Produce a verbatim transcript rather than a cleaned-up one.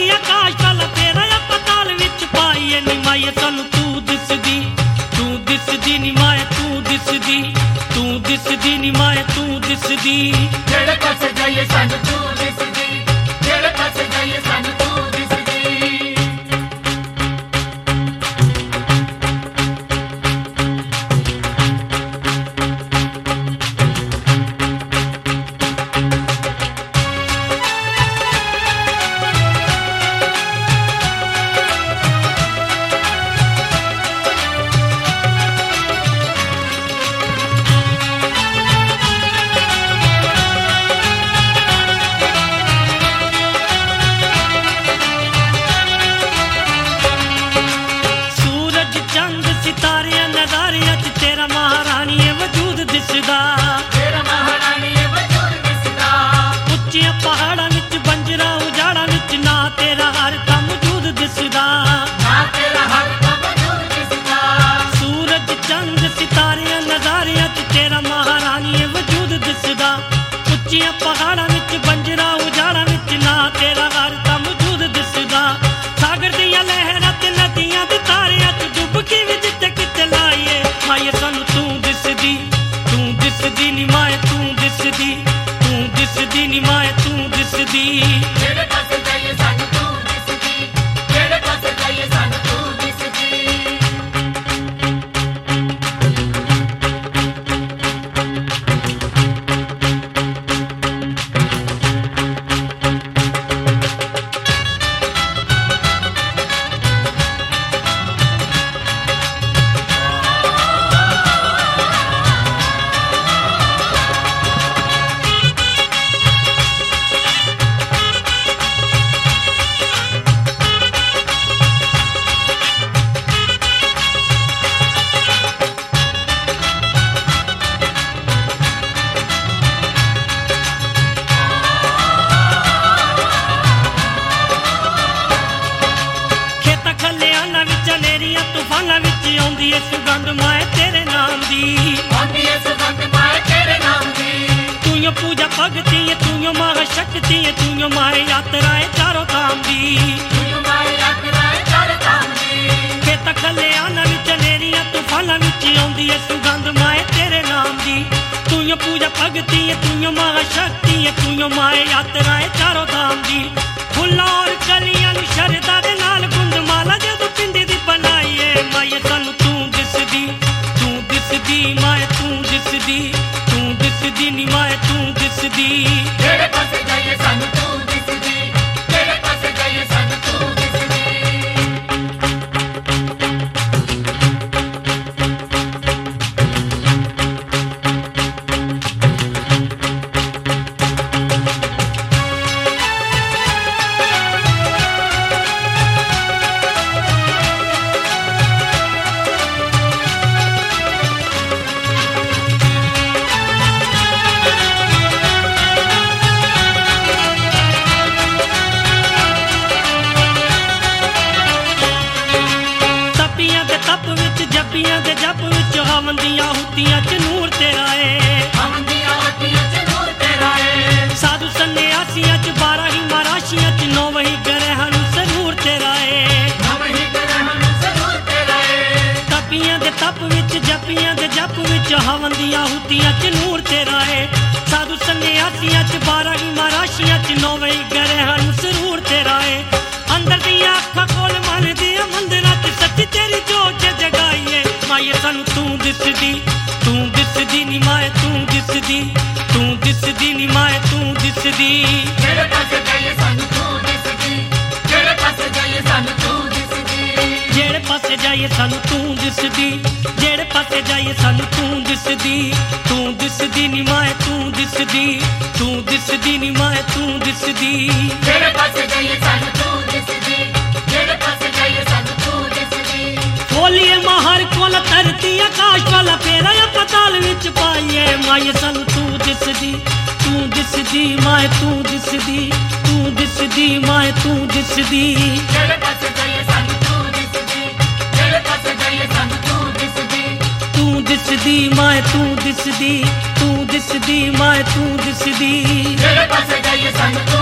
आकाश तल तेरा या पताल विच पाईए नी माए सानू तू दिसदी तू दिसदी नी माए तू दिसदी तू दिसदी नी माए तू दिसदी जेड़े पासे जाइए सानू तू दिसदी जेड़े पासे जाइए सानू तू दिसदी तेरा महारानी वजूद दिसदा उच्चियां पहाड़ां विच बंजरा उजाड़ा विच ना तेरा हर कम मौजूद दिसदा ना तेरा हर कम मौजूद दिसदा सूरज चंद सितारे नज़ारियां च तेरा महारानी वजूद दिसदा उच्चियां पहाड़ां विच बंजरा उजाड़ा विच ना तेरा हर कम मौजूद दिसदा सागर दियां लहरां ते नदियां दे तारियां च डुबकी विच जिथे किते लाईए माए सानू तू दिसदी दिसदी नी माए तू दिसदी तू दिसदी नी माए तू दिसदी जेड़े पासे जाइए सानू तू दिसदी जेड़े पासे जाइए सानू तू दिसदी सुगंध माए तेरे नाम दी आंदी है सुगंध माए तेरे नाम दी तूयो पूजा भगती है तूयो मां शक्ति है तूयो माए यात्रा है चारों धाम दी तूयो माए यात्रा है चारों धाम दी खेत खले आना विच नेरियां तूफानां विच आउंदी है सुगंध माए तेरे नाम दी तूयो पूजा भगती है तूयो मां शक्ति है तूयो माए यात्रा है चारों धाम दी फुल्लां और कलियां नूं शरदा दे नाल गुंद माला जदों पिंडी दी बनाईए माए सानू तू दिसदी तू दिसदी माए तू दिसदी तू दिसदी नी माए तू दिसदी जेड़े पासे जाइए सानू तू दिसदी जेड़े पासे जाइए सानू तू दिसदी जपियां दे जप विच हवंदियां हुतियां च नूर तेरा है हवंदियां हुतियां च नूर तेरा है साधु सन्यासियां च बारह ही महाराशियां च नौ वही ग्रहां नूं जरूर तेरा है नौ वही ग्रहां नूं जरूर तेरा है तपियां दे तप विच जपियां दे जप विच हवंदियां हुतियां च नूर तेरा है साधु सन्यासियां च बारह ही महाराशियां च नौ वही ग्रहां नूं जरूर तेरा है अंदर दियां अखां कोल मन दियां मंदिरां च सच्ची तेरी जोत जगाईए माए सानू तू दिसदी तू दिसदी नी माए तू दिसदी तू दिसदी नी माए तू दिसदी जेड़े पासे जाइए सानू तू दिसदी जेड़े पासे जाइए सानू तू दिसदी जेड़े पासे जाइए सानू तू दिसदी जेड़े पासे जाइए सानू तू दिसदी तू दिसदी नी माए तू दिसदी तू दिसदी नी माए तू दिसदी जेड़े पासे जाइए सानू तू दिसदी जेड़े पासे जाइए सानू तू दिसदी बोलिए महर कोल धरती आकाश वाला फेरा या पताल विच पाईए माए सानू तू दिसदी तू दिसदी माए तू दिसदी तू दिसदी माए तू दिसदी जेड़े पासे जाइए सानू तू दिसदी जेड़े पासे जाइए सानू तू दिसदी तू दिसदी माए तू दिसदी तू दिसदी माए तू दिसदी जेड़े पासे जाइए सानू तू